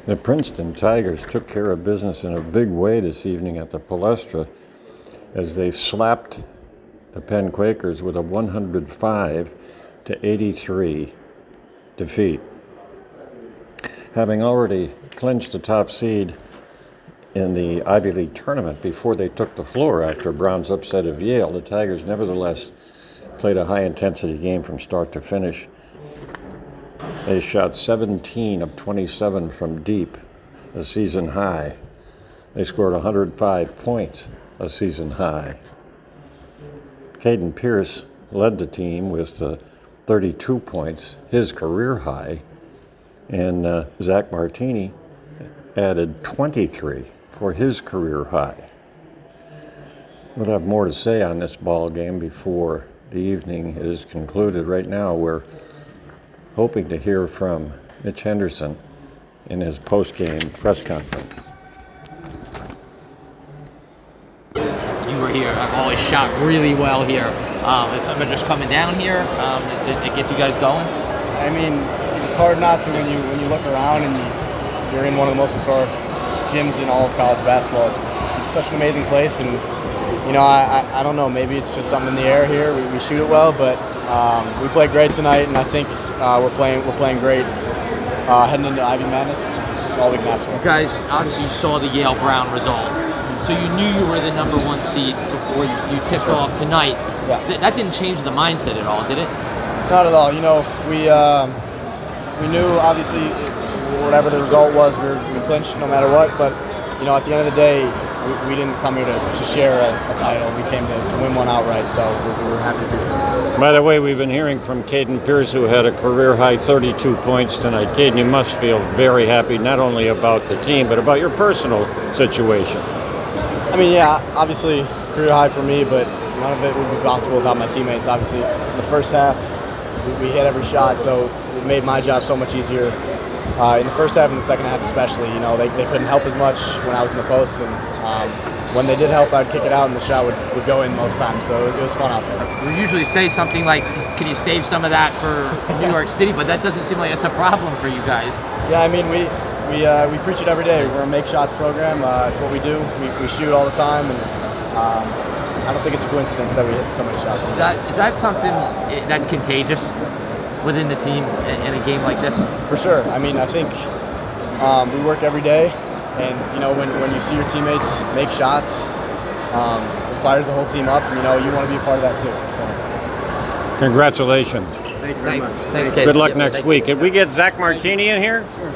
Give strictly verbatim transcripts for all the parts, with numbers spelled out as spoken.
The Princeton Tigers took care of business in a big way this evening at the Palestra as they slapped the Penn Quakers with a one hundred five to eighty-three defeat. Having already clinched the top seed in the Ivy League tournament before they took the floor after Brown's upset of Yale, the Tigers nevertheless played a high-intensity game from start to finish. They shot seventeen of twenty-seven from deep, a season high. They scored one hundred five points, a season high. Caden Pierce led the team with uh, thirty-two points, his career high, and uh, Zach Martini added twenty-three for his career high. We'll have more to say on this ball game before the evening is concluded. Right now, we're hoping to hear from Mitch Henderson in his post-game press conference. You were here. I've always shot really well here. Um, is something just coming down here? Um, it, it gets you guys going? I mean, it's hard not to when you when you look around and you, you're in one of the most historic gyms in all of college basketball. It's, it's such an amazing place, and you know, I, I, I don't know, maybe it's just something in the air here. We, we shoot it well, but um, we played great tonight, and I think uh, we're playing we're playing great uh, heading into Ivy Madness, which is all we can ask for. You guys, obviously you saw the Yale Brown result, so you knew you were the number one seed before you, you tipped sure. off tonight. Yeah. Th- that didn't change the mindset at all, did it? Not at all. You know, we um, we knew obviously whatever the result was, we, were, we clinched no matter what. But you know, at the end of the day, we, we didn't come here to, to share a, a title. We came to, to win one outright. So we, we were happy to do so. By the way, we've been hearing from Caden Pierce, who had a career-high thirty-two points tonight. Caden, you must feel very happy not only about the team, but about your personal situation. I mean, yeah, obviously career high for me, but none of it would be possible without my teammates. Obviously, in the first half, we, we hit every shot, so it made my job so much easier. Uh, in the first half and the second half especially, you know, they, they couldn't help as much when I was in the post, and um, when they did help, I'd kick it out and the shot would, would go in most times, so it, it was fun out there. We usually say something like, can you save some of that for New York City, but that doesn't seem like it's a problem for you guys. Yeah, I mean, we we uh, we preach it every day. We're a make shots program. Uh, it's what we do. We, we shoot all the time, and um, I don't think it's a coincidence that we hit so many shots. Is that is that something that's contagious within the team in a game like this? For sure. I mean, I think um, we work every day, and you know, when, when you see your teammates make shots, um, it fires the whole team up. You know, you want to be a part of that too. So. Congratulations. Thank you very Thanks. much. Thanks, Good luck yeah, next week. Can we get Zach Martini in here? Sure.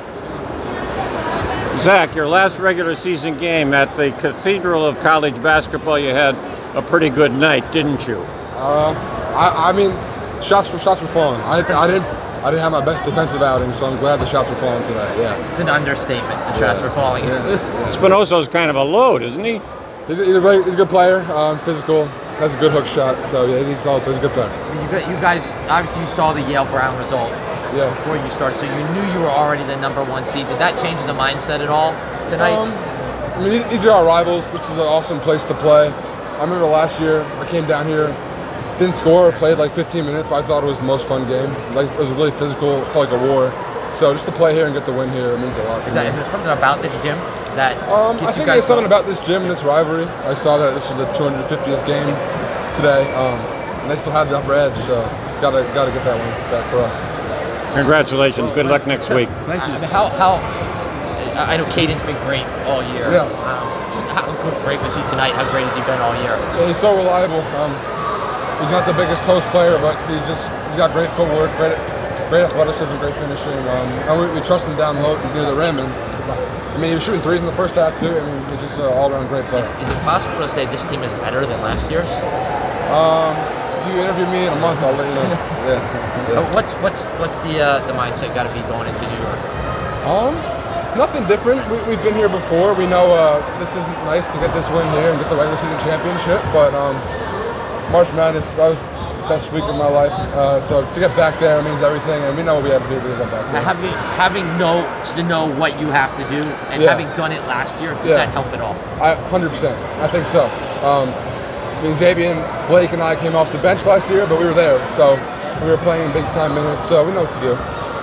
Zach, your last regular season game at the Cathedral of College Basketball, you had a pretty good night, didn't you? Uh, I, I mean, shots were shots were falling. I, I didn't I didn't have my best defensive outing, so I'm glad the shots were falling tonight. Yeah. It's an understatement. The shots Yeah. were falling. Yeah. Spinoso's kind of a load, isn't he? He's, a, he's, a very, he's a good player, um, physical, has a good hook shot. So yeah, he's solid. He's a good player. You gu- you guys, obviously, you saw the Yale Brown result Yeah. before you started, so you knew you were already the number one seed. Did that change the mindset at all tonight? Um, I mean, these are our rivals. This is an awesome place to play. I remember last year I came down here, didn't score, played like fifteen minutes, but I thought it was the most fun game. Like it was really physical, felt like a war. So just to play here and get the win here, it means a lot to is, that, me. is there something about this gym that Um, gets I think you guys there's something going? about this gym and this rivalry. I saw that this is the two hundred fiftieth game today, um, and they still have the upper edge, so gotta gotta get that one back for us. Congratulations. Good luck next week. Thank you. I mean, how, how, I know Caden's been great all year. Yeah. Um, just how great was he tonight? How great has he been all year? Yeah, he's so reliable. Um, he's not the biggest post player, but he's just he's got great footwork, great great athleticism, great finishing. Um, and we, we trust him down low near the rim. And I mean, he was shooting threes in the first half too. I mean, he's just an all-around great player. Is, is it possible to say this team is better than last year's? Um, if you interview me in a month, I'll let you know. Yeah. yeah. Uh, What's what's what's the uh, the mindset got to be going into New York? Um, nothing different. We, we've been here before. We know uh, this is nice to get this win here and get the regular season championship. But um, March Madness, that was the best week of my life. Uh, so to get back there means everything, and we know what we have to do to get back there. Having having know to know what you have to do and Yeah. having done it last year, does Yeah. that help at all? I one hundred percent. I think so. Um, I mean, Xavier and Blake and I came off the bench last year, but we were there, so we were playing big time minutes, so we know what to do.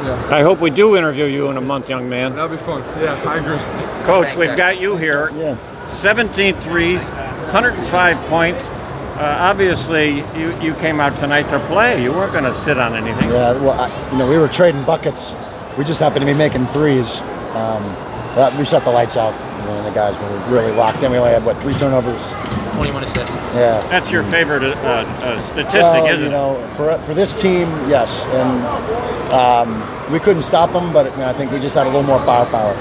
Yeah, I hope we do interview you in a month, young man. that'll be fun. Yeah, I agree. Coach, Thanks, we've Zach. got you here. Yeah. seventeen threes, one hundred five points. Uh, obviously, you, you came out tonight to play. You weren't going to sit on anything. Yeah, well, I, you know, we were trading buckets. We just happened to be making threes. Um, but we shut the lights out. You know, and the guys were really locked in. We only had, what, three turnovers? twenty-one assists. Yeah. That's your favorite uh, uh, statistic, Well, isn't you it? know, for for this team, yes. And um, we couldn't stop them, but you know, I think we just had a little more firepower.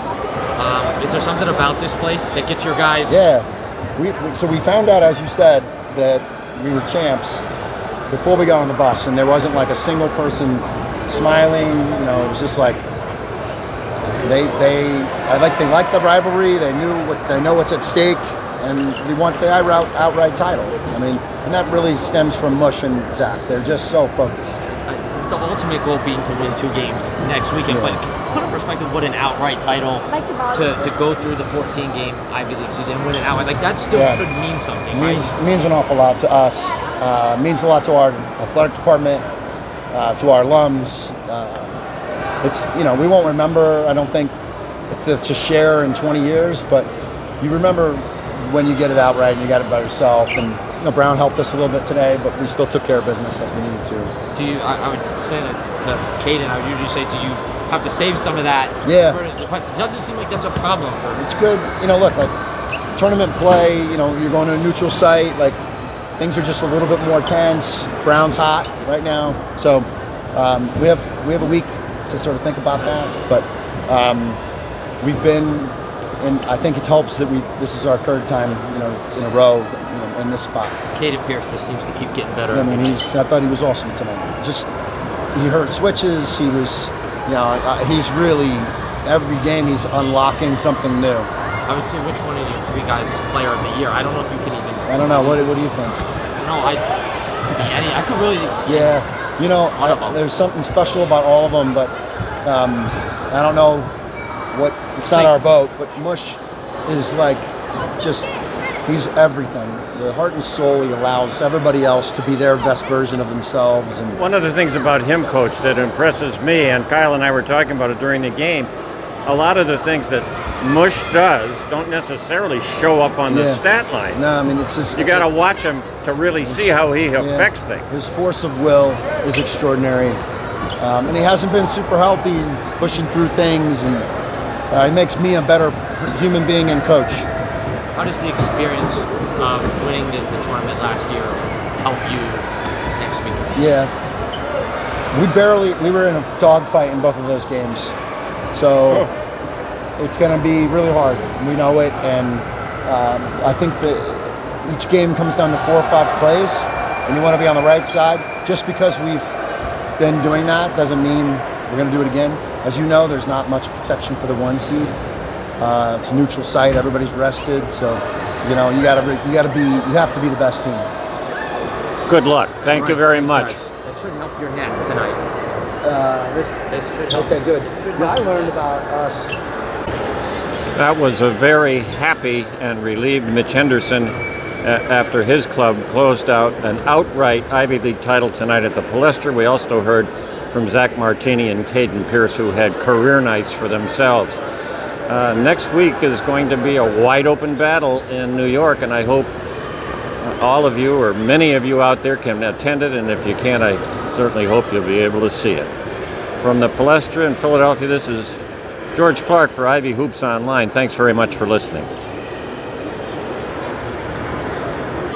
Um, is there something about this place that gets your guys? Yeah. We, we so we found out, as you said, that we were champs before we got on the bus, and there wasn't like a single person smiling. You know, it was just like they they I like they liked the rivalry. They knew what they know what's at stake, and they want the outright outright title. I mean, and that really stems from Mush and Zach. They're just so focused. Uh, The ultimate goal being to win two games next weekend, Yeah. but put in perspective what an outright title Like to borrow to, this to for a go through the fourteen game Ivy League season and win it outright. Like that still Yeah. should mean something, It means right? means an awful lot to us. Uh, means a lot to our athletic department, uh, to our alums. Uh, it's you know we won't remember. I don't think to, to share in twenty years, but you remember when you get it outright and you got it by yourself. And you know Brown helped us a little bit today, but we still took care of business like we needed to. Do you? I, I would say that to Caden, I would usually say, do you have to save some of that? Yeah. For, but it doesn't seem like that's a problem for. It's good. You know, look like tournament play. You know, you're going to a neutral site. Like things are just a little bit more tense. Brown's hot right now, so um, we have we have a week to sort of think about that. But um, we've been, and I think it helps that we. This is our third time, you know, in a row, you know, in this spot. Caden Pierce just seems to keep getting better. I mean, he's. I thought he was awesome tonight. Just he heard switches. He was, you know, uh, he's really every game he's unlocking something new. I would say which one of you three guys is player of the year. I don't know if you can even. I don't know. What What do you think? No, I could be any. I could really. Yeah, you know, I, there's something special about all of them, but um, I don't know what. It's not our vote, but Mush is like just he's everything. The heart and soul. He allows everybody else to be their best version of themselves. And One of the things about him, Coach, that impresses me, and Kyle and I were talking about it during the game, a lot of the things that Mush does don't necessarily show up on the Yeah. stat line. no, I mean it's just You it's got to a- watch him to really see how he Yeah. affects things. His force of will is extraordinary, um, and he hasn't been super healthy, pushing through things, and uh, he makes me a better human being and coach. How does the experience of winning the, the tournament last year help you next week? Yeah, we barely we were in a dogfight in both of those games, so it's going to be really hard. We know it, and um, I think that each game comes down to four or five plays, and you want to be on the right side. Just because we've been doing that doesn't mean we're going to do it again. As you know, there's not much protection for the one seed. Uh, it's a neutral site. Everybody's rested, so you know you got to you got to be you have to be the best team. Good luck. Thank All you right, very thanks, much. guys. That should help your net tonight. Uh, this This should help. okay, good. Yeah, I learned about us. That was a very happy and relieved Mitch Henderson a- after his club closed out an outright Ivy League title tonight at the Palestra. We also heard from Zach Martini and Caden Pierce, who had career nights for themselves. Uh, next week is going to be a wide open battle in New York, and I hope all of you or many of you out there can attend it, and if you can't, I certainly hope you'll be able to see it. From the Palestra in Philadelphia, this is George Clark for Ivy Hoops Online. Thanks very much for listening.